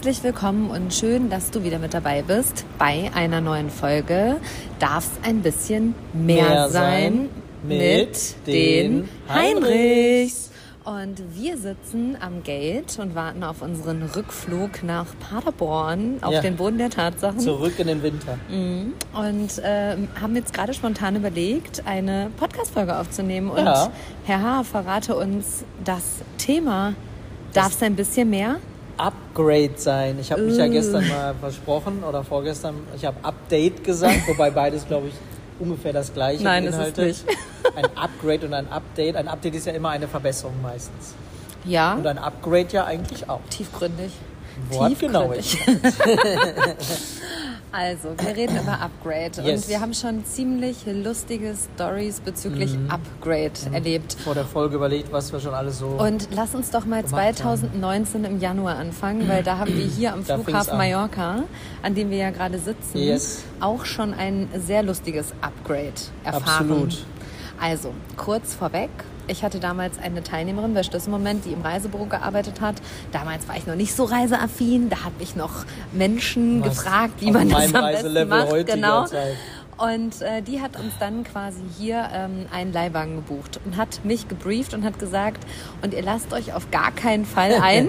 Herzlich willkommen und schön, dass du wieder mit dabei bist bei einer neuen Folge Darf's ein bisschen mehr sein mit den Heinrichs. Und wir sitzen am Gate und warten auf unseren Rückflug nach Paderborn, auf den Boden der Tatsachen. Zurück in den Winter. Und haben jetzt gerade spontan überlegt, eine Podcast-Folge aufzunehmen. Und Herr H., verrate uns das Thema. Darf's ein bisschen mehr? Upgrade sein. Ich habe mich ja gestern mal versprochen oder vorgestern. Ich habe Update gesagt, wobei beides, glaube ich, ungefähr das Gleiche beinhaltet. Nein, ist es nicht. Ein Upgrade und ein Update. Ein Update ist ja immer eine Verbesserung meistens. Ja. Und ein Upgrade ja eigentlich auch. Tiefgründig. Wortgenauigkeit. Also, wir reden über Upgrade und wir haben schon ziemlich lustige Stories bezüglich Upgrade erlebt. Vor der Folge überlegt, was wir schon alles so... Und lass uns doch mal 2019 im Januar anfangen, weil da haben wir hier am Flughafen Mallorca, an dem wir ja gerade sitzen, auch schon ein sehr lustiges Upgrade erfahren. Absolut. Also, kurz vorweg. Ich hatte damals eine Teilnehmerin bei Schlüsselmoment, die im Reisebüro gearbeitet hat. Damals war ich noch nicht so reiseaffin. Da habe ich noch Menschen gefragt, wie man das am besten macht. Genau. Und die hat uns dann quasi hier einen Leihwagen gebucht und hat mich gebrieft und hat gesagt, und ihr lasst euch auf gar keinen Fall ein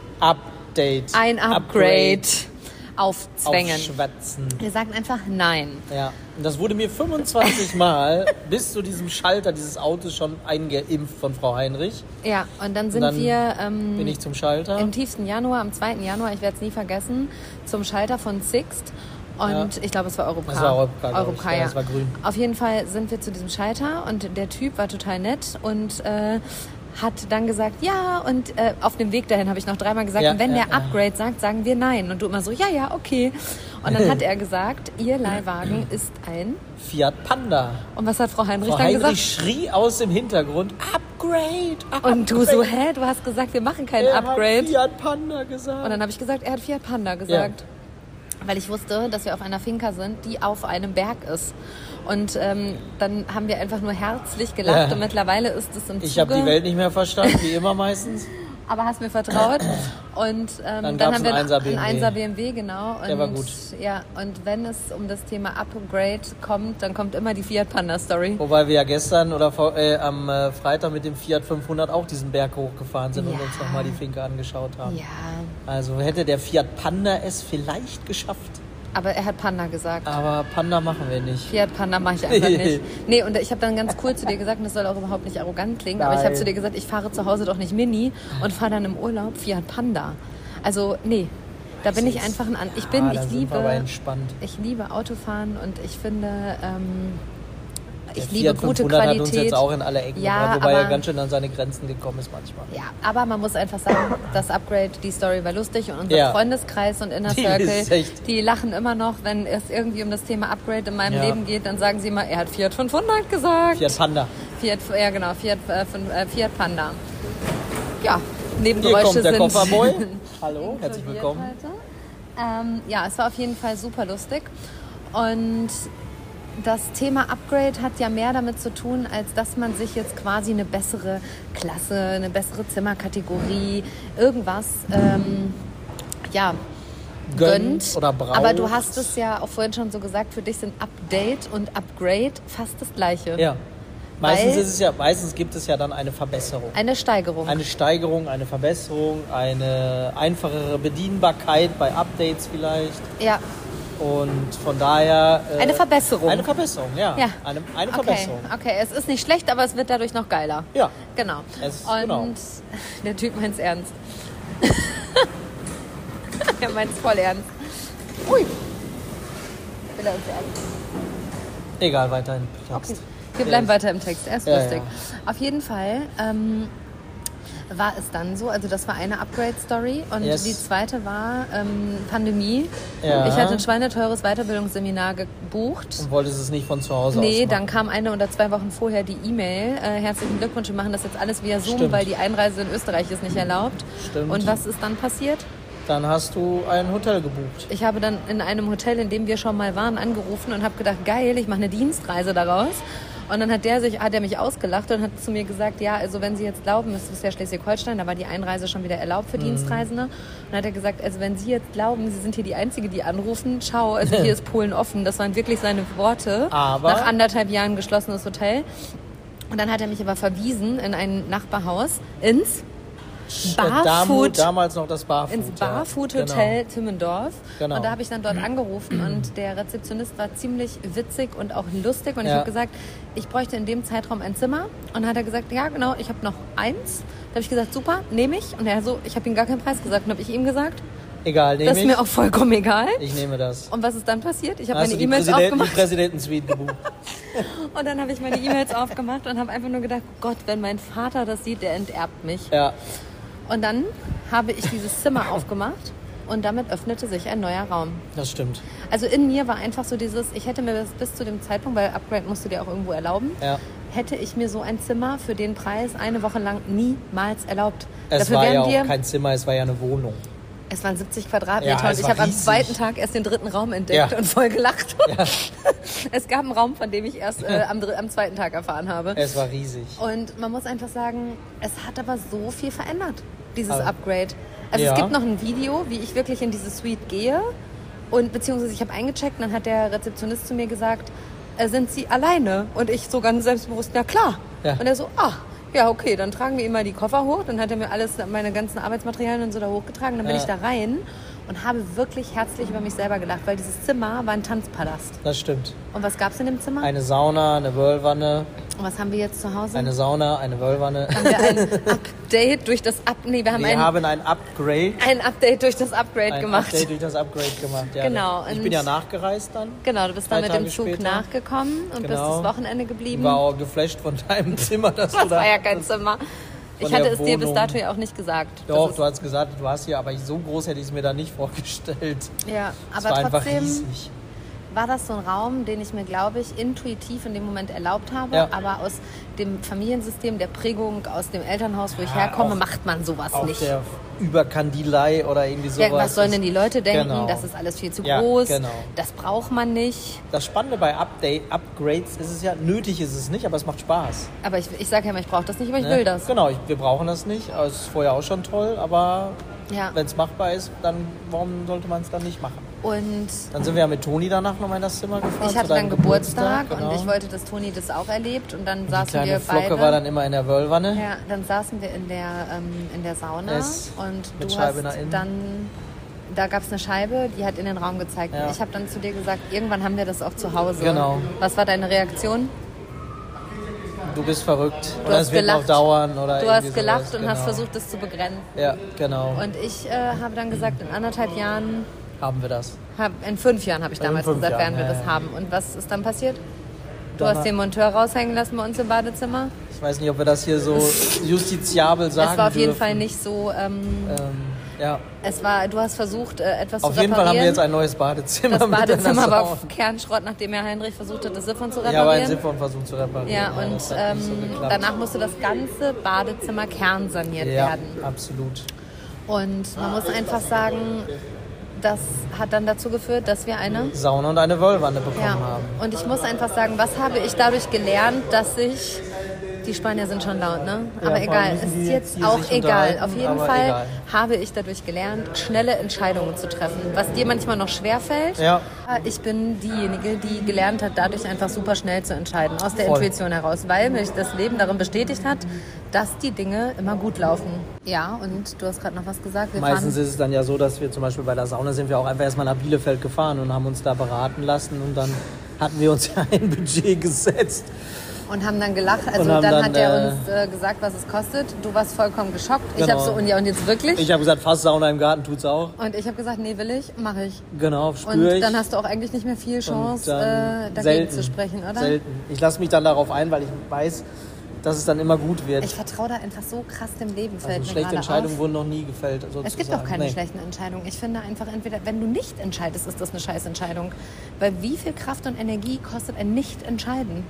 Upgrade aufzwängen. Aufschwatzen. Wir sagen einfach nein. Ja, und das wurde mir 25 Mal bis zu diesem Schalter dieses Autos schon eingeimpft von Frau Heinrich. Ja, und dann sind wir bin ich zum Schalter. Im tiefsten Januar, am 2. Januar, ich werde es nie vergessen, zum Schalter von Sixt. Und ich glaube, es war Europcar. Das war Europcar, ja. Das war grün. Auf jeden Fall sind wir zu diesem Schalter und der Typ war total nett und hat dann gesagt, ja, und auf dem Weg dahin habe ich noch 3-mal gesagt, und wenn der Upgrade sagt, sagen wir nein. Und du immer so, ja, okay. Und dann hat er gesagt, ihr Leihwagen ist ein Fiat Panda. Und was hat Frau Heinrich dann gesagt? Frau Heinrich schrie aus dem Hintergrund, Upgrade. Und du so, du hast gesagt, wir machen kein Upgrade. Er hat Fiat Panda gesagt. Und dann habe ich gesagt, er hat Fiat Panda gesagt. Ja. Weil ich wusste, dass wir auf einer Finca sind, die auf einem Berg ist. Und dann haben wir einfach nur herzlich gelacht und mittlerweile ist es im Zuge... Ich habe die Welt nicht mehr verstanden, wie immer meistens. Aber hast mir vertraut. Und dann haben wir einen 1er BMW, genau. Und, der war gut. Ja, und wenn es um das Thema Upgrade kommt, dann kommt immer die Fiat Panda Story. Wobei wir ja gestern oder am Freitag mit dem Fiat 500 auch diesen Berg hochgefahren sind und uns nochmal die Finca angeschaut haben. Ja. Also hätte der Fiat Panda es vielleicht geschafft. Aber er hat Panda gesagt. Aber Panda machen wir nicht. Fiat Panda mache ich einfach nicht. Nee, und ich habe dann ganz cool zu dir gesagt, und das soll auch überhaupt nicht arrogant klingen, aber ich habe zu dir gesagt, ich fahre zu Hause doch nicht Mini und fahre dann im Urlaub Fiat Panda. Also, nee, da bin ich einfach ich liebe Autofahren und ich finde, ich liebe gute Qualität. Hat uns jetzt auch in alle Ecken gebracht, wobei er ganz schön an seine Grenzen gekommen ist manchmal. Ja, aber man muss einfach sagen, das Upgrade, die Story war lustig und unser Freundeskreis und Inner Circle, die lachen immer noch, wenn es irgendwie um das Thema Upgrade in meinem Leben geht, dann sagen sie immer, er hat Fiat 500 gesagt. Fiat Panda. Fiat Panda. Ja, Hier Nebengeräusche kommt der sind... Kofferboy. Hallo, herzlich willkommen. Ja, es war auf jeden Fall super lustig und... Das Thema Upgrade hat ja mehr damit zu tun, als dass man sich jetzt quasi eine bessere Klasse, eine bessere Zimmerkategorie, irgendwas gönnt. Oder braucht. Aber du hast es ja auch vorhin schon so gesagt, für dich sind Update und Upgrade fast das Gleiche. Ja. Meistens gibt es ja dann eine Verbesserung. Eine Steigerung. Eine Steigerung, eine Verbesserung, eine einfachere Bedienbarkeit bei Updates vielleicht. Ja. Und von daher... eine Verbesserung. Eine Verbesserung, ja. Eine Verbesserung. Okay, es ist nicht schlecht, aber es wird dadurch noch geiler. Ja. Genau. Und der Typ meint's ernst. Er meint's voll ernst. Ui. Will er uns ernst? Egal, weiter im Text. Okay. Wir bleiben weiter im Text. Er ist lustig. Ja. Auf jeden Fall... war es dann so, also das war eine Upgrade-Story und die zweite war Pandemie. Ja. Ich hatte ein schweineteures Weiterbildungsseminar gebucht. Und wolltest es nicht von zu Hause aus machen? Dann kam 1 oder 2 Wochen vorher die E-Mail. Herzlichen Glückwunsch, wir machen das jetzt alles via Zoom, weil die Einreise in Österreich ist nicht erlaubt. Stimmt. Und was ist dann passiert? Dann hast du ein Hotel gebucht. Ich habe dann in einem Hotel, in dem wir schon mal waren, angerufen und habe gedacht, geil, ich mache eine Dienstreise daraus. Und dann hat er mich ausgelacht und hat zu mir gesagt, ja, also wenn Sie jetzt glauben, es ist ja Schleswig-Holstein, da war die Einreise schon wieder erlaubt für Dienstreisende. Und dann hat er gesagt, also wenn Sie jetzt glauben, Sie sind hier die Einzige, die anrufen, ciao, also hier ist Polen offen. Das waren wirklich seine Worte. Aber nach 1,5 Jahren geschlossenes Hotel. Und dann hat er mich aber verwiesen in ein Nachbarhaus ins Barfood, damals noch das Barfood. Ins Barfood-Hotel genau. Timmendorf. Genau. Und da habe ich dann dort angerufen und der Rezeptionist war ziemlich witzig und auch lustig. Und ich habe gesagt, ich bräuchte in dem Zeitraum ein Zimmer. Und dann hat er gesagt, ja genau, ich habe noch eins. Da habe ich gesagt, super, nehme ich. Und er so, ich habe ihm gar keinen Preis gesagt. Und habe ich ihm gesagt, egal, nehme ich. Das ist mir auch vollkommen egal. Ich nehme das. Und was ist dann passiert? Ich habe meine die E-Mails aufgemacht. Die Präsidentensuite gebucht. Und dann habe ich meine E-Mails aufgemacht und habe einfach nur gedacht, Gott, wenn mein Vater das sieht, der enterbt mich. Ja. Und dann habe ich dieses Zimmer aufgemacht und damit öffnete sich ein neuer Raum. Das stimmt. Also in mir war einfach so dieses, ich hätte mir das bis zu dem Zeitpunkt, weil Upgrade musst du dir auch irgendwo erlauben, hätte ich mir so ein Zimmer für den Preis eine Woche lang niemals erlaubt. Es war ja auch kein Zimmer, es war ja eine Wohnung. Es waren 70 Quadratmeter und ich habe am zweiten Tag erst den dritten Raum entdeckt und voll gelacht. Ja. Es gab einen Raum, von dem ich erst am zweiten Tag erfahren habe. Es war riesig. Und man muss einfach sagen, es hat aber so viel verändert, dieses Upgrade. Also es gibt noch ein Video, wie ich wirklich in diese Suite gehe und beziehungsweise ich habe eingecheckt und dann hat der Rezeptionist zu mir gesagt, sind Sie alleine? Und ich so ganz selbstbewusst, na klar. Ja. Und er so, ja, okay, dann tragen wir ihm mal die Koffer hoch. Dann hat er mir meine ganzen Arbeitsmaterialien und so da hochgetragen. Dann bin ich da rein und habe wirklich herzlich über mich selber gelacht, weil dieses Zimmer war ein Tanzpalast. Das stimmt. Und was gab es in dem Zimmer? Eine Sauna, eine Whirlwanne. Und was haben wir jetzt zu Hause? Eine Sauna, eine Whirlwanne. Haben wir ein Update durch das wir haben ein Upgrade. Ein Update durch das Upgrade gemacht. Ein Update durch das Upgrade gemacht, ja. Genau. Ich bin ja nachgereist dann. Genau, du bist dann mit dem Zug nachgekommen und bist das Wochenende geblieben. Ich war auch geflasht von deinem Zimmer. Das war ja kein Zimmer. Ich hatte es dir bis dato ja auch nicht gesagt. Doch, du hast gesagt, du warst hier, aber so groß hätte ich es mir da nicht vorgestellt. Ja, aber war trotzdem einfach riesig. War das so ein Raum, den ich mir, glaube ich, intuitiv in dem Moment erlaubt habe. Aber aus dem Familiensystem, der Prägung, aus dem Elternhaus, wo ich herkomme, macht man sowas nicht. Der Überkandelei oder irgendwie sowas. Ja, was sollen denn die Leute denken? Genau. Das ist alles viel zu groß. Genau. Das braucht man nicht. Das Spannende bei Upgrades ist es ja, nötig ist es nicht, aber es macht Spaß. Aber ich sage ja, ich brauche das nicht, aber ich will das. Genau, wir brauchen das nicht. Das ist vorher auch schon toll, aber wenn es machbar ist, dann warum sollte man es dann nicht machen? Und dann sind wir ja mit Toni danach nochmal in das Zimmer gefahren. Ich hatte dann Geburtstag und ich wollte, dass Toni das auch erlebt. Und dann saßen wir beide. Die Flocke war dann immer in der Whirlwanne. Ja, dann saßen wir in der Sauna. Und mit du Scheibe hast nach innen. Dann, da gab es eine Scheibe, die hat in den Raum gezeigt. Und ich habe dann zu dir gesagt, irgendwann haben wir das auch zu Hause. Genau. Was war deine Reaktion? Du bist verrückt. Oder es wird noch dauern. Oder du hast gelacht und hast versucht, es zu begrenzen. Ja, genau. Und ich habe dann gesagt, in 1,5 Jahren haben wir das. In 5 Jahren habe ich damals gesagt, werden wir das haben. Und was ist dann passiert? Du hast den Monteur raushängen lassen bei uns im Badezimmer. Ich weiß nicht, ob wir das hier so justiziabel sagen Es war auf jeden dürfen. Fall nicht so... du hast versucht, etwas zu reparieren. Auf jeden Fall haben wir jetzt ein neues Badezimmer. Das Badezimmer war auf Kernschrott, nachdem Herr Heinrich versucht hat, das Siphon zu reparieren. Ja, aber ein Siphon versucht zu reparieren. Ja, und danach musste das ganze Badezimmer kernsaniert werden. Ja, absolut. Und man muss einfach sagen, das hat dann dazu geführt, dass wir eine Sauna und eine Whirlwanne bekommen haben. Und ich muss einfach sagen, was habe ich dadurch gelernt, dass ich... Die Spanier sind schon laut, ne? Aber egal, es ist jetzt auch egal. Auf jeden Fall habe ich dadurch gelernt, schnelle Entscheidungen zu treffen. Was dir manchmal noch schwerfällt. Ja. Ich bin diejenige, die gelernt hat, dadurch einfach super schnell zu entscheiden. Aus der Intuition heraus. Weil mich das Leben darin bestätigt hat, dass die Dinge immer gut laufen. Ja, und du hast gerade noch was gesagt. Meistens ist es dann ja so, dass wir zum Beispiel bei der Sauna sind wir auch einfach erstmal nach Bielefeld gefahren und haben uns da beraten lassen. Und dann hatten wir uns ja ein Budget gesetzt. Und haben dann gelacht. Also dann hat er uns gesagt, was es kostet. Du warst vollkommen geschockt. Genau. Ich habe so, und jetzt wirklich? Ich habe gesagt, fast Sauna im Garten tut's auch. Und ich habe gesagt, nee, will ich, mache ich. Genau, spüre ich. Und dann hast du auch eigentlich nicht mehr viel Chance, dagegen zu sprechen, oder? Selten. Ich lasse mich dann darauf ein, weil ich weiß, dass es dann immer gut wird. Ich vertraue da einfach so krass dem Leben, fällt mir schlechte Entscheidungen wurden noch nie gefällt. Sozusagen. Es gibt auch keine schlechten Entscheidungen. Ich finde einfach, entweder, wenn du nicht entscheidest, ist das eine Scheißentscheidung. Weil wie viel Kraft und Energie kostet ein Nicht-Entscheiden?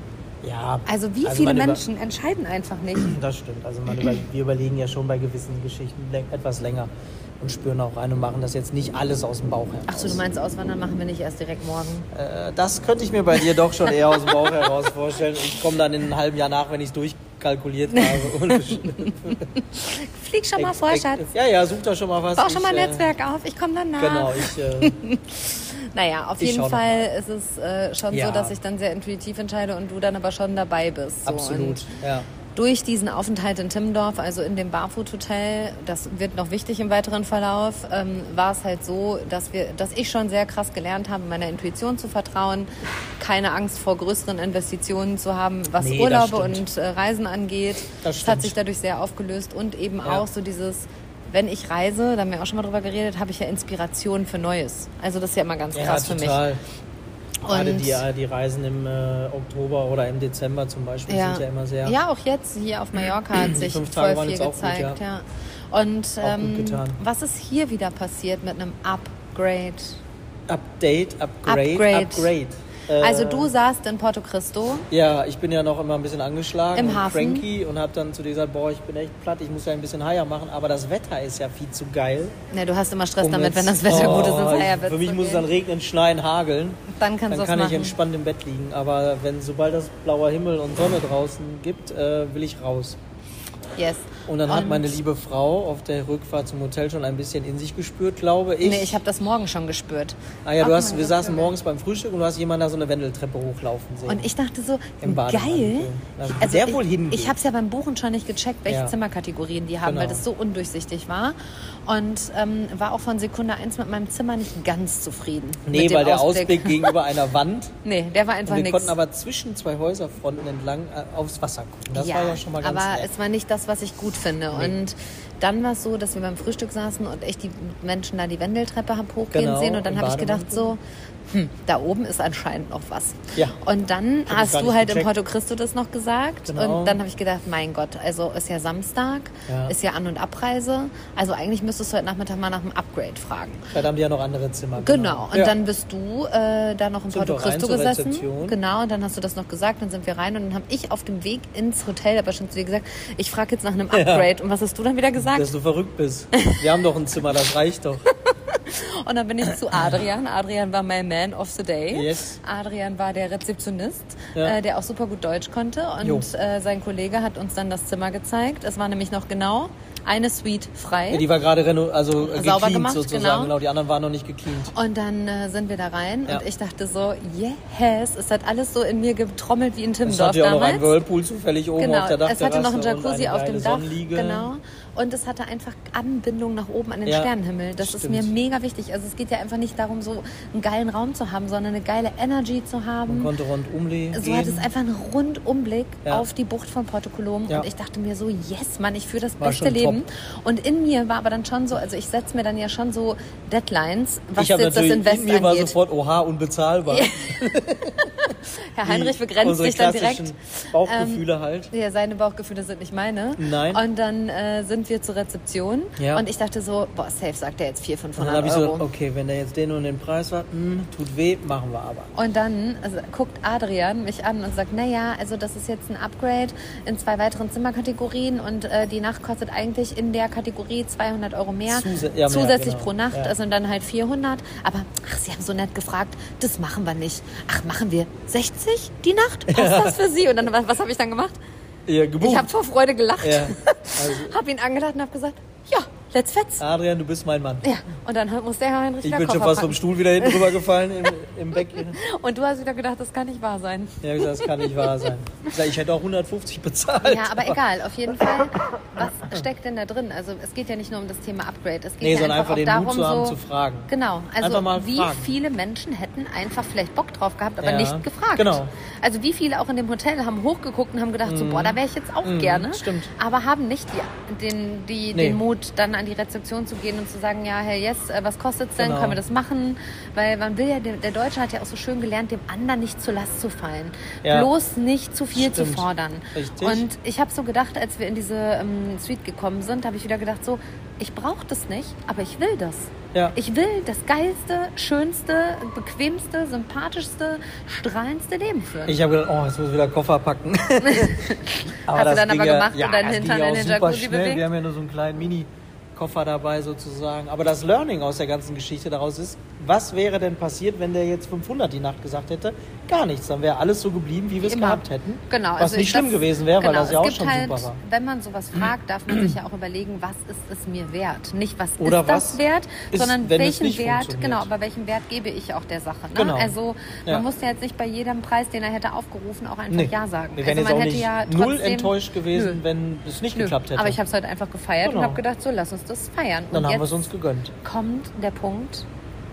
Ja. Also wie viele Menschen entscheiden einfach nicht. Das stimmt. Also wir überlegen ja schon bei gewissen Geschichten etwas länger und spüren auch rein und machen das jetzt nicht alles aus dem Bauch heraus. Ach so, du meinst, auswandern machen wir nicht erst direkt morgen? Das könnte ich mir bei dir doch schon eher aus dem Bauch heraus vorstellen. Ich komme dann in einem halben Jahr nach, wenn ich es durchkalkuliert habe. Flieg schon mal vor, Schatz. Ja, such da schon mal was. Bau schon mal ein Netzwerk auf, ich komme dann nach. Genau, Naja, auf jeden Fall ist es schon so, dass ich dann sehr intuitiv entscheide und du dann aber schon dabei bist. So. Absolut, ja. Durch diesen Aufenthalt in Timmendorf, also in dem Barfoot-Hotel, das wird noch wichtig im weiteren Verlauf, war es halt so, dass ich schon sehr krass gelernt habe, meiner Intuition zu vertrauen, keine Angst vor größeren Investitionen zu haben, was Urlaube und Reisen angeht. Das hat sich dadurch sehr aufgelöst und eben auch so dieses, wenn ich reise, da haben wir auch schon mal drüber geredet, habe ich ja Inspiration für Neues. Also das ist ja immer ganz krass für mich. Gerade die Reisen im Oktober oder im Dezember zum Beispiel sind ja immer sehr... Ja, auch jetzt hier auf Mallorca hat sich voll viel gezeigt. Gut, ja. Und was ist hier wieder passiert mit einem Upgrade? Upgrade. Also du saßt in Porto Cristo. Ja, ich bin ja noch immer ein bisschen angeschlagen und cranky und habe dann zu dir gesagt, ich bin echt platt, ich muss ja ein bisschen Haier machen, aber das Wetter ist ja viel zu geil. Ja, du hast immer Stress damit, wenn das Wetter gut ist, ins Haier Für mich muss es dann regnen, schneien, hageln. Dann kann ich entspannt im Bett liegen, aber sobald es blauer Himmel und Sonne draußen gibt, will ich raus. Yes. Und dann hat meine liebe Frau auf der Rückfahrt zum Hotel schon ein bisschen in sich gespürt, glaube ich. Nee, ich habe das morgen schon gespürt. Ah ja, wir saßen morgens beim Frühstück und du hast jemanden da so eine Wendeltreppe hochlaufen sehen. Und ich dachte so, geil. Also der wohl hingeht. Ich habe es ja beim Buchen schon nicht gecheckt, welche Zimmerkategorien die haben, weil das so undurchsichtig war. Und war auch von Sekunde 1 mit meinem Zimmer nicht ganz zufrieden. Nee, weil der Ausblick gegenüber einer Wand. Nee, der war einfach nichts. Wir konnten aber zwischen zwei Häuserfronten entlang aufs Wasser gucken. Das war ja schon mal ganz nett. Aber es war nicht das, was ich gut finde. Nee. Und dann war es so, dass wir beim Frühstück saßen und ich die Menschen da die Wendeltreppe habe hochgehen sehen. Und dann habe ich gedacht so, da oben ist anscheinend noch was. Ja. Und dann hast du halt im Porto Cristo das noch gesagt. Genau. Und dann habe ich gedacht, mein Gott, also ist ja Samstag, ist ja An- und Abreise. Also eigentlich müsstest du heute Nachmittag mal nach einem Upgrade fragen. Vielleicht haben die ja noch andere Zimmer. Genau. Und dann bist du da noch im Porto Cristo gesessen. Genau. Und dann hast du das noch gesagt. Dann sind wir rein. Und dann habe ich auf dem Weg ins Hotel aber schon zu dir gesagt, ich frage jetzt nach einem Upgrade. Und was hast du dann wieder gesagt? Dass du verrückt bist. Wir haben doch ein Zimmer, das reicht doch. Und dann bin ich zu Adrian. Adrian war mein Man of the Day. Yes. Adrian war der Rezeptionist, der auch super gut Deutsch konnte. Und sein Kollege hat uns dann das Zimmer gezeigt. Es war nämlich noch genau eine Suite frei. Ja, die war gerade sauber gemacht, sozusagen. Genau, die anderen waren noch nicht gecleant. Und dann sind wir da rein und ich dachte so, yes, es hat alles so in mir getrommelt wie in Timmendorf damals. Es hatte ja auch noch einen Whirlpool zufällig oben auf der Dachterrasse. Es hatte noch einen Jacuzzi auf dem Dach. Sonnenliege. Genau. Und es hatte einfach Anbindung nach oben an den Sternenhimmel. Das ist mir mega wichtig. Also es geht ja einfach nicht darum, so einen geilen Raum zu haben, sondern eine geile Energy zu haben. Man konnte rundum gehen. So hat es einfach einen Rundumblick auf die Bucht von Porto Colom. Ja. Und ich dachte mir so, yes, Mann, ich führe das beste Leben. Und in mir war aber dann schon so, also ich setze mir dann ja schon so Deadlines, was jetzt das Invest angeht. In mir war sofort, oha, unbezahlbar. Herr Heinrich begrenzt sich dann direkt. Bauchgefühle halt. Ja, seine Bauchgefühle sind nicht meine. Nein. Und dann sind wir zur Rezeption und ich dachte so, safe sagt er jetzt 400-500 Euro. Und dann habe ich so, okay, wenn der jetzt den und den Preis hat, tut weh, machen wir aber. Und dann guckt Adrian mich an und sagt, naja, also das ist jetzt ein Upgrade in 2 weiteren Zimmerkategorien und die Nacht kostet eigentlich in der Kategorie 200 Euro mehr, zusätzlich pro Nacht, also dann halt 400. Aber, Sie haben so nett gefragt, das machen wir nicht. Ach, machen wir 60 die Nacht? Passt das für Sie? Und dann, was habe ich dann gemacht? Ja, gebucht. Ich habe vor Freude gelacht, Also. habe ihn angelacht und habe gesagt, ja, let's fetz. Adrian, du bist mein Mann. Ja, und dann muss der Herr Heinrich Ich bin schon fast vom Stuhl wieder hinten rübergefallen im Beck. Und du hast wieder gedacht, das kann nicht wahr sein. Ja, ich gesagt, das kann nicht wahr sein. Ich hätte auch 150 bezahlt. Ja, aber egal, auf jeden Fall. Was steckt denn da drin? Also es geht ja nicht nur um das Thema Upgrade. Es geht sondern einfach den darum, Mut zu haben, zu fragen. Genau, also wie fragen. viele Menschen hätten einfach vielleicht Bock drauf gehabt, aber nicht gefragt. Genau. Also wie viele auch in dem Hotel haben hochgeguckt und haben gedacht, so, da wäre ich jetzt auch gerne. Stimmt. Aber haben nicht den Mut, dann an die Rezeption zu gehen und zu sagen, ja, Herr Yes, was kostet es denn? Können wir das machen? Weil man will ja, der Deutsche hat ja auch so schön gelernt, dem anderen nicht zur Last zu fallen. Bloß nicht zu viel zu fordern. Richtig. Und ich habe so gedacht, als wir in diese Suite Suite gekommen sind, habe ich wieder gedacht so, ich brauche das nicht, aber ich will das. Ja. Ich will das geilste, schönste, bequemste, sympathischste, strahlendste Leben führen. Ich habe gedacht, jetzt muss ich wieder Koffer packen. Hast du dann aber gemacht und deinen Hintern in den Jacuzzi bewegt? Wir haben ja nur so einen kleinen Mini-Koffer dabei sozusagen. Aber das Learning aus der ganzen Geschichte daraus ist, was wäre denn passiert, wenn der jetzt 500 die Nacht gesagt hätte? Gar nichts. Dann wäre alles so geblieben, wie wir es gehabt hätten. Genau. Was nicht schlimm gewesen wäre, weil das ja auch schon super war. Wenn man sowas fragt, darf man sich ja auch überlegen, was ist es mir wert? Nicht, was oder ist das wert, sondern welchen Wert, aber welchen Wert gebe ich auch der Sache. Ne? Genau. Also man muss ja jetzt nicht bei jedem Preis, den er hätte aufgerufen, auch einfach Ja sagen. Wir wären also man jetzt auch nicht null enttäuscht gewesen, wenn es nicht geklappt hätte. Aber ich habe es heute einfach gefeiert und habe gedacht, so lass uns das feiern. Dann haben wir es uns gegönnt. Kommt der Punkt,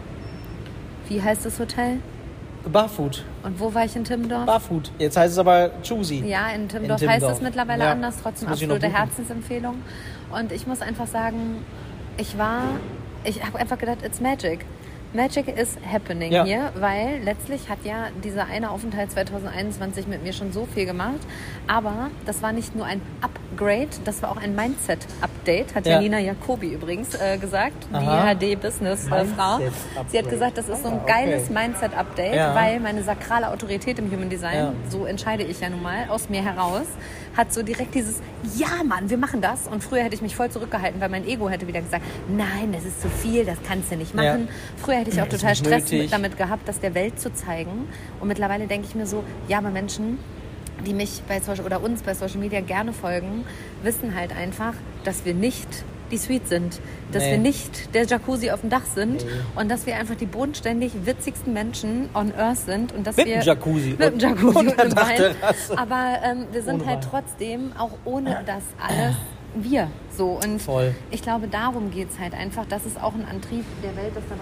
wie heißt das Hotel? Barfoot. Und wo war ich in Timmendorf? Barfoot. Jetzt heißt es aber Choosy. Ja, in Timmendorf heißt es mittlerweile anders. Trotzdem absolute Herzensempfehlung. Und ich muss einfach sagen, ich habe einfach gedacht, it's magic. Magic is happening hier, weil letztlich hat ja dieser eine Aufenthalt 2021 mit mir schon so viel gemacht. Aber das war nicht nur ein Upgrade, das war auch ein Mindset-Update, hat Nina Jacobi übrigens gesagt, die HD-Business-Frau. Sie hat gesagt, das ist so ein geiles Mindset-Update, weil meine sakrale Autorität im Human Design, so entscheide ich ja nun mal, aus mir heraus, hat so direkt dieses, ja Mann, wir machen das. Und früher hätte ich mich voll zurückgehalten, weil mein Ego hätte wieder gesagt, nein, das ist zu viel, das kannst du nicht machen. Früher hätte ich auch total Stress damit gehabt, das der Welt zu zeigen. Und mittlerweile denke ich mir so, ja, aber Menschen, die mich oder uns bei Social Media gerne folgen, wissen halt einfach, dass wir nicht die Suite sind, dass wir nicht der Jacuzzi auf dem Dach sind und dass wir einfach die bodenständig witzigsten Menschen on Earth sind und dass mit wir dem Jacuzzi mit dem Jacuzzi und dem Wein. Aber wir sind halt trotzdem auch ohne das alles wir so und ich glaube, darum geht es halt einfach, das ist auch ein Antrieb der Welt, das da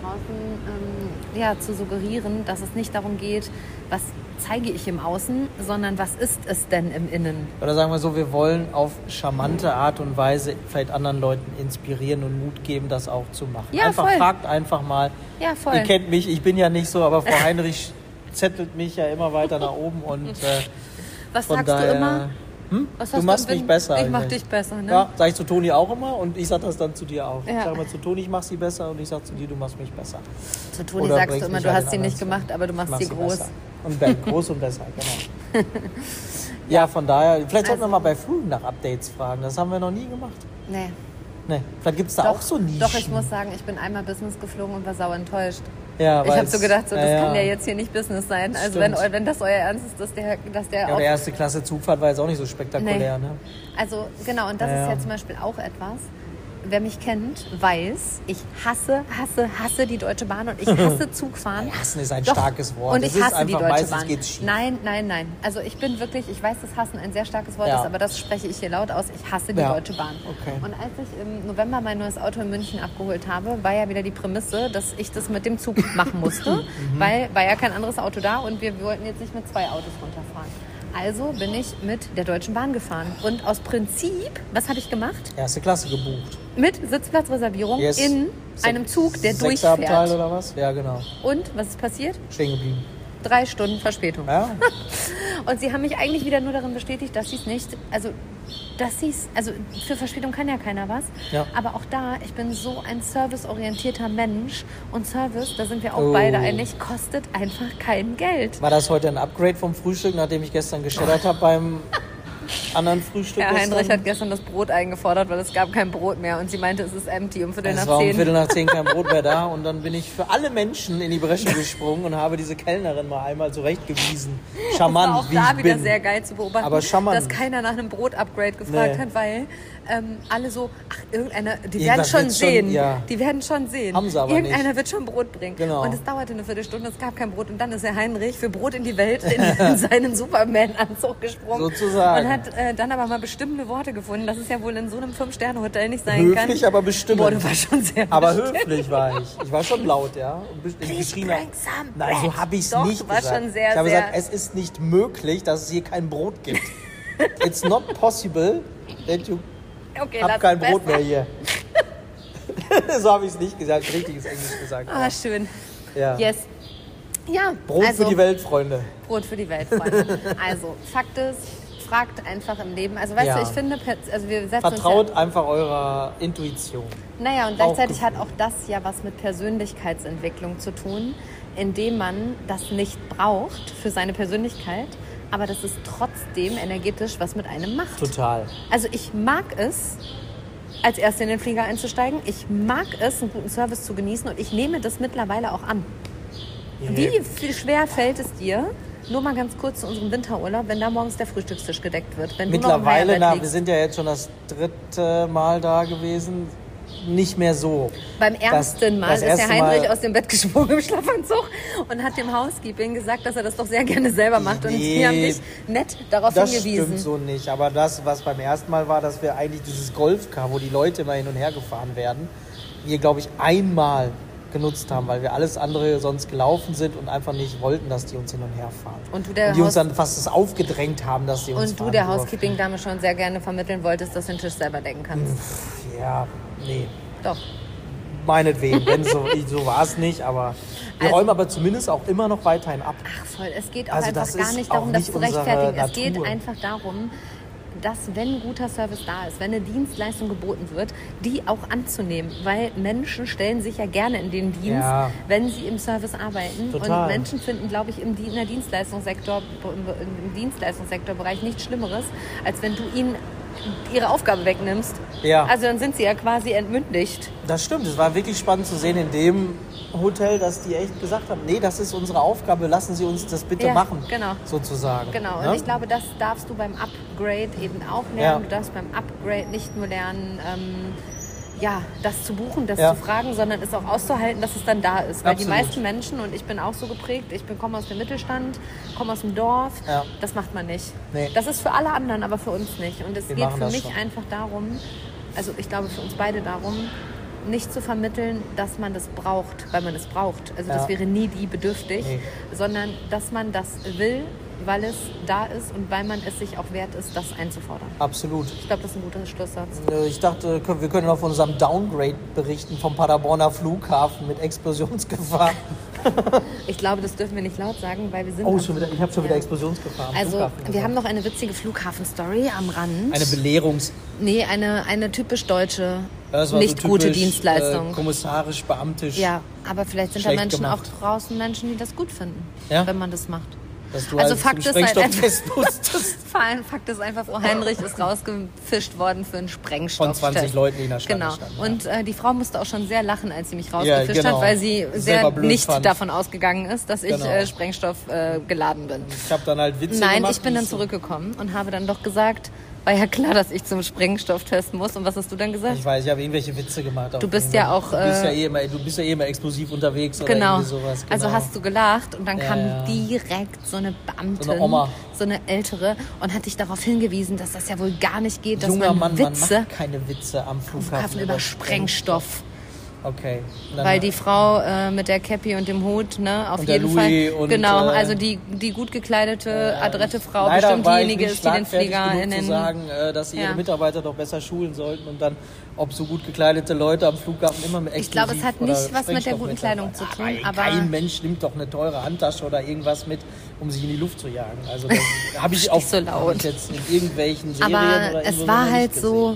draußen zu suggerieren, dass es nicht darum geht, was zeige ich im Außen, sondern was ist es denn im Innen? Oder sagen wir so, wir wollen auf charmante Art und Weise vielleicht anderen Leuten inspirieren und Mut geben, das auch zu machen. Fragt einfach mal. Ja, voll. Ihr kennt mich, ich bin ja nicht so, aber Frau Heinrich zettelt mich ja immer weiter nach oben und was sagst du immer? Du machst mich besser. Ich mach dich besser, ne? Ja, sag ich zu Toni auch immer und ich sag das dann zu dir auch. Ich sag mal zu Toni, ich mach sie besser und ich sag zu dir, du machst mich besser. Zu Toni sagst du immer, du hast sie nicht gemacht, aber du machst sie groß. Besser. Und groß und besser, genau. Ja, von daher, vielleicht sollten wir mal bei Flügen nach Updates fragen. Das haben wir noch nie gemacht. Nee. Vielleicht gibt es da auch so Nischen. Doch, ich muss sagen, ich bin einmal Business geflogen und war sauer enttäuscht. Ja, ich habe so gedacht, das kann ja jetzt hier nicht Business sein. Also wenn das euer Ernst ist, dass der der erste Klasse Zugfahrt war jetzt auch nicht so spektakulär. Ne? Also genau, und das ist ja zum Beispiel auch etwas, wer mich kennt, weiß, ich hasse die Deutsche Bahn und ich hasse Zugfahren. Hassen ist ein starkes Wort. Und ich hasse die Deutsche Bahn. Geht's schief. Nein. Also ich bin wirklich, ich weiß, dass Hassen ein sehr starkes Wort ist, aber das spreche ich hier laut aus. Ich hasse die Deutsche Bahn. Okay. Und als ich im November mein neues Auto in München abgeholt habe, war ja wieder die Prämisse, dass ich das mit dem Zug machen musste, weil war ja kein anderes Auto da und wir wollten jetzt nicht mit 2 Autos runterfahren. Also bin ich mit der Deutschen Bahn gefahren. Und aus Prinzip, was habe ich gemacht? Erste Klasse gebucht. Mit Sitzplatzreservierung in einem Zug, der durchfährt. Abteil oder was? Ja, genau. Und, was ist passiert? Stehen geblieben. 3 Stunden Verspätung. Ja. Und sie haben mich eigentlich wieder nur darin bestätigt, dass sie es nicht, also für Verspätung kann ja keiner was. Ja. Aber auch da, ich bin so ein serviceorientierter Mensch und Service, da sind wir auch beide einig, kostet einfach kein Geld. War das heute ein Upgrade vom Frühstück, nachdem ich gestern gescheddert habe beim anderen Frühstück? Herr Heinrich hat gestern das Brot eingefordert, weil es gab kein Brot mehr und sie meinte, es ist empty um Viertel nach 10. Es war um 9:45 kein Brot mehr da und dann bin ich für alle Menschen in die Bresche gesprungen und habe diese Kellnerin mal einmal zurechtgewiesen. Charmant, das war auch da wieder sehr geil zu beobachten, aber charmant, dass keiner nach einem Brot-Upgrade gefragt hat, weil alle so, irgendeiner, die werden schon sehen. Die werden schon sehen. Haben sie aber irgendeiner nicht. Wird schon Brot bringen. Genau. Und es dauerte eine Viertelstunde, es gab kein Brot und dann ist Herr Heinrich für Brot in die Welt in seinen Superman-Anzug gesprungen. Sozusagen. Und hat dann aber mal bestimmte Worte gefunden, dass es ja wohl in so einem 5-Sterne-Hotel nicht sein kann. Höflich, aber bestimmt. Boah, du warst schon sehr aber höflich war ich. Ich war schon laut, ja. Please bring some bread. Nein, so habe ich es nicht gesagt. Schon sehr, ich habe gesagt, es ist nicht möglich, dass es hier kein Brot gibt. It's not possible that you hab kein Brot mehr hier. So habe ich es nicht gesagt, richtiges Englisch gesagt. Schön. Ja. Yes. Ja, Brot für die Welt, Freunde. Brot für die Welt, Freunde. Also, Fakt ist, hinterfragt einfach im Leben. Also weißt du, ich finde, wir setzen Vertraut einfach eurer Intuition. Naja, und gleichzeitig hat auch das ja was mit Persönlichkeitsentwicklung zu tun, indem man das nicht braucht für seine Persönlichkeit, aber das ist trotzdem energetisch was mit einem macht. Total. Also ich mag es, als Erste in den Flieger einzusteigen. Ich mag es, einen guten Service zu genießen und ich nehme das mittlerweile auch an. Yeah. Wie viel schwer fällt es dir, nur mal ganz kurz zu unserem Winterurlaub, wenn da morgens der Frühstückstisch gedeckt wird? Wenn mittlerweile, wir sind ja jetzt schon das 3. Mal da gewesen, nicht mehr so. Beim ersten Mal ist der Heinrich aus dem Bett gesprungen im Schlafanzug und hat dem Housekeeping gesagt, dass er das doch sehr gerne selber macht. Und sie haben dich nett darauf hingewiesen. Das stimmt so nicht. Aber das, was beim ersten Mal war, dass wir eigentlich dieses Golfcar, wo die Leute immer hin und her gefahren werden, wir, glaube ich, einmal genutzt haben, weil wir alles andere sonst gelaufen sind und einfach nicht wollten, dass die uns hin und her fahren. Und die uns dann fast aufgedrängt haben, dass die uns fahren. Und du der Housekeeping-Dame schon sehr gerne vermitteln wolltest, dass du den Tisch selber decken kannst. Ja, nee. Doch. Meinetwegen, denn so war es nicht, aber wir räumen aber zumindest auch immer noch weiterhin ab. Ach voll, es geht auch einfach gar nicht darum, das zu rechtfertigen. Es geht einfach darum, dass, wenn guter Service da ist, wenn eine Dienstleistung geboten wird, die auch anzunehmen. Weil Menschen stellen sich ja gerne in den Dienst, wenn sie im Service arbeiten. Total. Und Menschen finden, glaube ich, im Dienstleistungssektorbereich nichts Schlimmeres, als wenn du ihnen ihre Aufgabe wegnimmst. Ja. Also dann sind sie ja quasi entmündigt. Das stimmt. Es war wirklich spannend zu sehen in dem Hotel, dass die echt gesagt haben, nee, das ist unsere Aufgabe, lassen Sie uns das bitte machen. Genau. Sozusagen. Genau. Und ich glaube, das darfst du beim Upgrade eben auch lernen. Du darfst beim Upgrade nicht nur lernen, das zu buchen, das zu fragen, sondern es auch auszuhalten, dass es dann da ist. Weil die meisten Menschen, und ich bin auch so geprägt, komme aus dem Mittelstand, komme aus dem Dorf, das macht man nicht. Nee. Das ist für alle anderen, aber für uns nicht. Und es geht für mich einfach darum, also ich glaube für uns beide darum, nicht zu vermitteln, dass man das braucht, weil man es braucht. Also das wäre nie die bedürftig, sondern dass man das will, weil es da ist und weil man es sich auch wert ist, das einzufordern. Absolut. Ich glaube, das ist ein guter Schlusssatz. Ich dachte, wir können auf unserem Downgrade berichten vom Paderborner Flughafen mit Explosionsgefahr. Ich glaube, das dürfen wir nicht laut sagen, weil wir sind... Ich habe schon wieder Explosionsgefahr am Flughafen gesagt. Wir haben noch eine witzige Flughafen-Story am Rand. Eine Nee, eine typisch deutsche, nicht so gute Dienstleistung. Kommissarisch, beamtisch. Ja, aber vielleicht sind da Menschen auch draußen Menschen, die das gut finden, wenn man das macht. Dass du also Fakt ist Fakt ist einfach, Frau Heinrich ist rausgefischt worden für einen Sprengstofftest. Von 20 Leuten, die in der Schlange standen. Und die Frau musste auch schon sehr lachen, als sie mich rausgefischt hat, weil sie sehr nicht davon ausgegangen ist, dass ich Sprengstoff geladen bin. Ich habe dann halt Witze gemacht. Nein, ich bin dann zurückgekommen und habe dann doch gesagt, war ja klar, dass ich zum Sprengstofftest muss. Und was hast du dann gesagt? Ich weiß, ich habe irgendwelche Witze gemacht. Du bist ja auch... Du bist ja eh immer explosiv unterwegs oder irgendwie sowas. Genau. Also hast du gelacht und dann kam direkt so eine Beamtin, so eine Oma, so eine ältere, und hat dich darauf hingewiesen, dass das ja wohl gar nicht geht, dass man Witze... Man macht keine Witze am Flughafen über Sprengstoff. Okay. Weil die Frau mit der Cappy und dem Hut, auf jeden Fall. Genau, also die gut gekleidete, adrette Frau bestimmt diejenige ist, die den Flieger in den... zu sagen, dass sie ihre Mitarbeiter doch besser schulen sollten und dann, ob so gut gekleidete Leute am Flughafen immer mit Explosiv. Ich glaube, es hat nicht was mit der guten Kleidung zu tun. Aber kein Mensch nimmt doch eine teure Handtasche oder irgendwas mit, um sich in die Luft zu jagen. Also das habe ich auch so laut. Jetzt in irgendwelchen Serien aber oder es war halt so,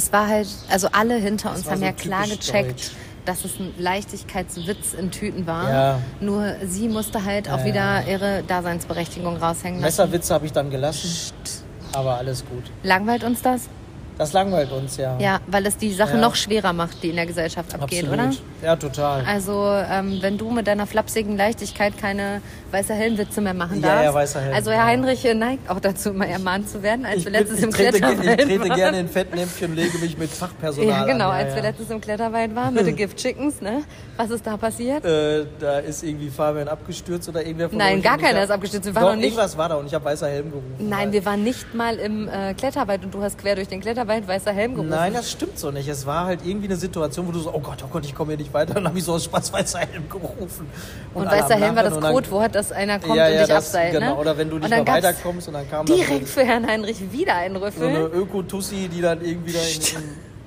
also alle hinter uns haben ja klar gecheckt, dass es ein Leichtigkeitswitz in Tüten war. Ja. Nur sie musste halt auch wieder ihre Daseinsberechtigung raushängen lassen. Messerwitze habe ich dann gelassen, aber alles gut. Langweilt uns das? Das langweilt uns, ja. Ja, weil es die Sache noch schwerer macht, die in der Gesellschaft abgeht, absolut. Oder? Ja, total. Also, wenn du mit deiner flapsigen Leichtigkeit keine weißer Helmwitze mehr machen darfst. Ja, weißer Helm. Also, Herr Heinrich neigt auch dazu, immer ermahnt zu werden, als wir letztens im Kletterwald waren. Ich trete gerne in Fettnäpfchen und lege mich mit Fachpersonal an. Ja, genau, als wir letztens im Kletterwald waren mit den Gift Chickens, ne? Was ist da passiert? Da ist irgendwie Fabian abgestürzt oder irgendwer von Nein, gar keiner ist abgestürzt. Wir waren noch nicht. Irgendwas war da und ich habe weißer Helm gerufen. Nein, wir waren nicht mal im Kletterwald und du hast quer durch den Kletterwald weißer Helm gerufen. Nein, das stimmt so nicht. Es war halt irgendwie eine Situation, wo du so, oh Gott, ich komme hier nicht weiter. Dann habe ich so aus Spaß weißer Helm gerufen. Und weißer Helm war das Codewort, dass einer kommt und dich abseilt. Genau, ne? Oder wenn du nicht mehr weiterkommst und dann kam direkt für Herrn Heinrich wieder ein Rüffel. So eine Öko-Tussi, die dann irgendwie da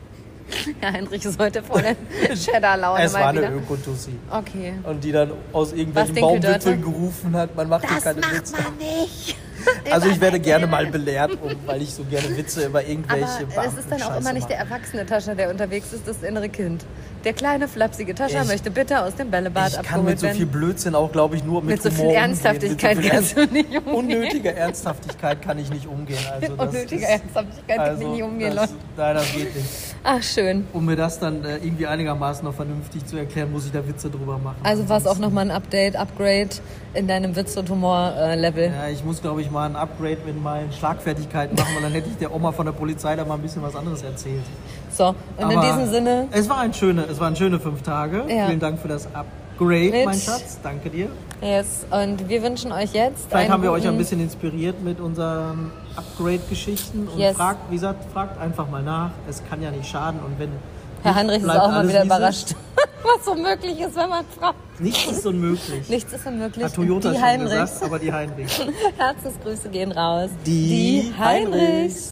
Ja, Heinrich ist heute voll in Cheddar-Laune. Es war eine Ökotussi. Okay. Und die dann aus irgendwelchen Baumwipfeln gerufen hat, man macht hier keine Witze. Das macht man nicht. Also ich werde gerne mal belehrt, weil ich so gerne Witze über irgendwelche Aber es ist dann auch immer nicht der erwachsene Tascha, der unterwegs ist, das innere Kind. Der kleine, flapsige Tascha möchte bitte aus dem Bällebad abgeholt werden. Ich kann mit so viel Blödsinn auch, glaube ich, nur mit so viel Ernsthaftigkeit kannst du nicht umgehen. Unnötige Ernsthaftigkeit kann ich nicht umgehen. Also unnötige Ernsthaftigkeit kann ich nicht umgehen, Leute. Nein, das geht nicht. Ach, schön. Um mir das dann irgendwie einigermaßen noch vernünftig zu erklären, muss ich da Witze drüber machen. Also war es auch nochmal ein Upgrade in deinem Witz- und Humor-Level? Ja, ich muss, glaube ich, mal ein Upgrade mit meinen Schlagfertigkeiten machen, weil dann hätte ich der Oma von der Polizei da mal ein bisschen was anderes erzählt. So, und in diesem Sinne... Es waren schöne 5 Tage. Ja. Vielen Dank für das Upgrade, mein Schatz. Danke dir. Yes, und wir wünschen euch jetzt... Vielleicht haben wir euch ein bisschen inspiriert mit unseren Upgrade-Geschichten. Und fragt einfach mal nach. Es kann ja nicht schaden. Und wenn Herr Heinrich ist auch mal wieder überrascht, was so möglich ist, wenn man fragt. Nichts ist unmöglich. Nichts ist unmöglich. Hat Toyota die schon gesagt, aber die Heinrichs. Herzensgrüße gehen raus. Die Heinrichs.